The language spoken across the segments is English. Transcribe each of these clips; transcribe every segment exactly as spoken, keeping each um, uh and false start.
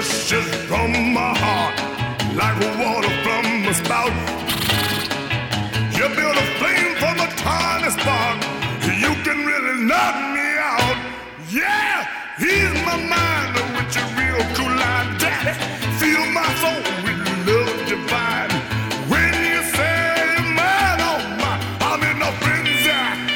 gushes from my heart like water from a spout. You build a flame from a tiny spark. You can really knock me out. Yeah, he's my mind with your real cool line. Daddy, fill my soul with love divine. When you say man, oh my, I'm in a frenzy.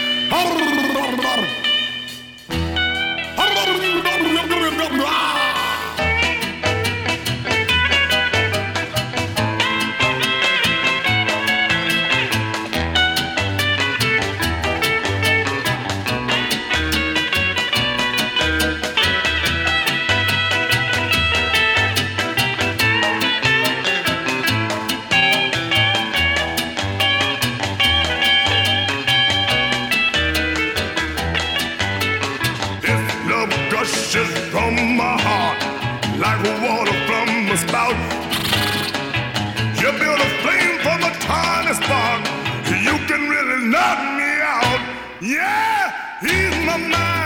Gushes from my heart like water from a spout. You build a flame from a tiny spark. You can really knock me out. Yeah, he's my mind.